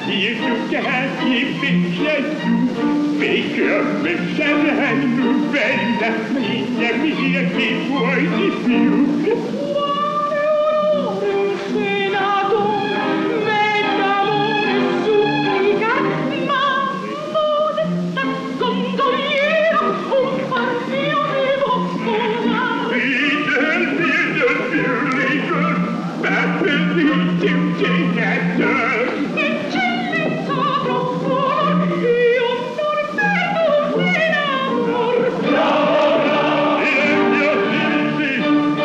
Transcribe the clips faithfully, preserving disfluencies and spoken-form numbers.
dir du gern i vilket du fick upp en kärn novella Mia mia che vuoi di più Quale onore senato m'amore supplica ma modesta gondoliera un parfio devo sposare Little, little, beautiful Battling to together Eccellenza troppo io non vedo in amor Il mio fisi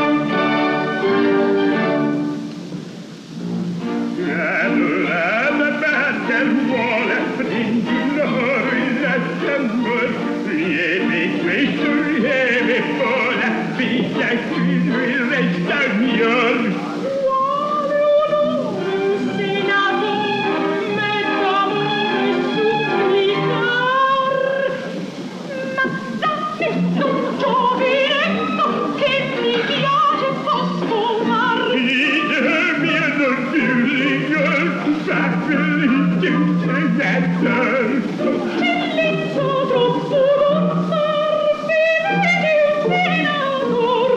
La perché vuole Prendi l'oro in la tambor Lieve questo, lieve vola Vita qui lui resta mio Quale onore senato m'amore supplicar ma dammi un giovinetto che mi piace può sposar Leader, mir nur Fühlinger, Battling to together Eccellenza troppo lontana vedi un senatore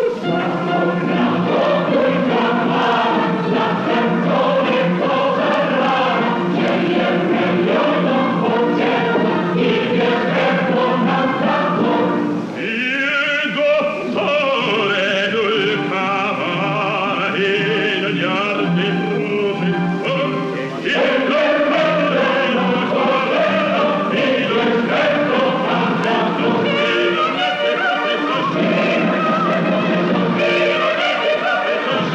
Il dottore del cavallo e gli arti rose il dottore del cavallo e lo stretto cantato e non è che questo sì e non è che questo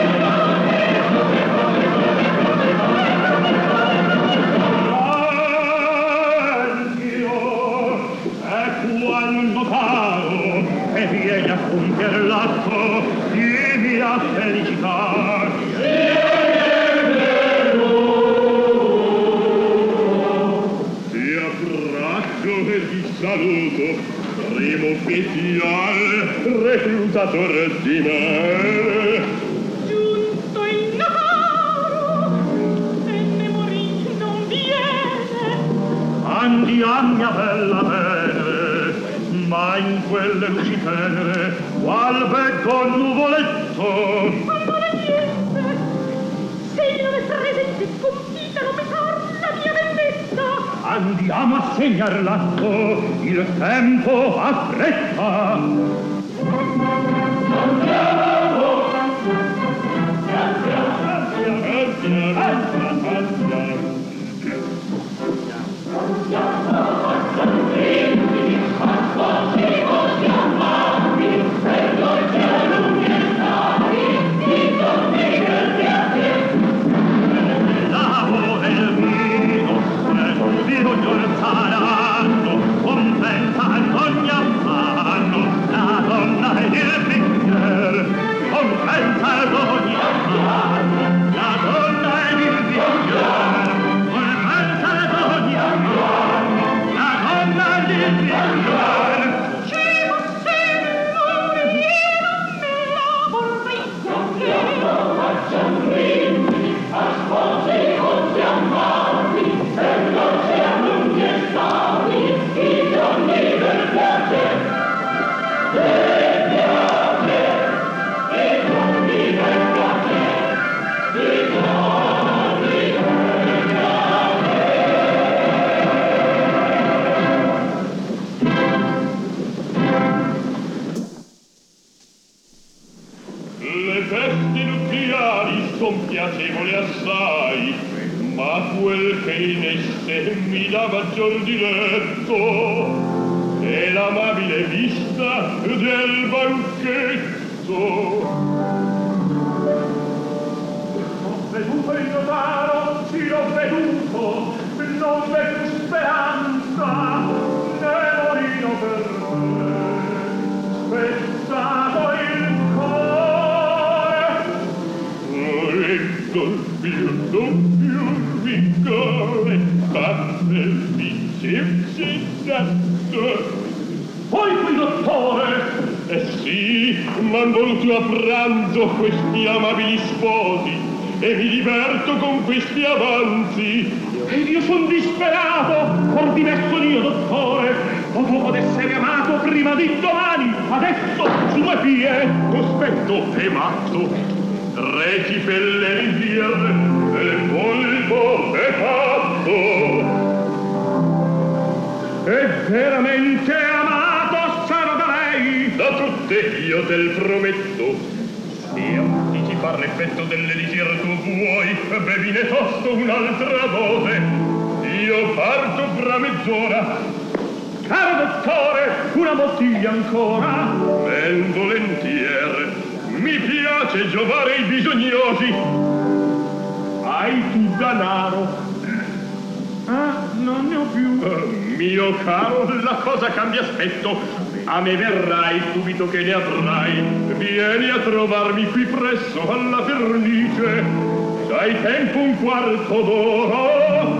sì Anch'io ecco quando caro e vieni a compiere l'atto di mia felicità ti abbraccio e ti saluto primo ufficiale reclutatore di me giunto il notaro se ne morì non viene andiamo mia bella bene ma in quelle luci tenere qual becco nuvoletto allora niente se non è presente sconfita non mi parla mia bellezza andiamo a segnar l'atto il tempo affretta andiamo andiamo andiamo l'amore mio se di ogni saranno compensa ad ogni affanno la donna ed il bicchier compensa ad ogni affanno la donna ed il bicchier compensa ad ogni affanno la donna ed il bicchier ci fosse l'amore non me la vorrei sapere faccia un brindisi a sposi così amati e non siano lunghi e stati i giorni del piacere del piacere i giorni del piacere i giorni del piacere le feste nuziali son piacevoli assai ma quel che in esse mi dà maggior diletto è l'amabile vista del banchetto ho veduto il notaro sì l'ho veduto non v'è più speranza ne morino per me spezzato il cuore ecco il mio doppio vigore battermi senza poi quel dottore eh sì m'han voluto a pranzo questi amabili sposi e mi diverto con questi avanzi. Ed io son disperato, for diverso io, dottore. Potevo d'essere amato prima di domani, adesso su due vie. Cospetto è matto, reti per l'elisir, e il polvo è fatto. E veramente amato sarò da lei. Da tutte io tel prometto. Io ti ci far l'effetto dell'elisir tu vuoi, bevine tosto un'altra dose. Io parto fra mezz'ora. Caro dottore, una bottiglia ancora. Ben volentieri, mi piace giovare i bisognosi. Hai tu danaro? Ah, non ne ho più. Uh, mio caro, la cosa cambia aspetto. A me verrai subito che ne avrai. Vieni a trovarmi qui presso alla pernice. Dai tempo un quarto d'ora.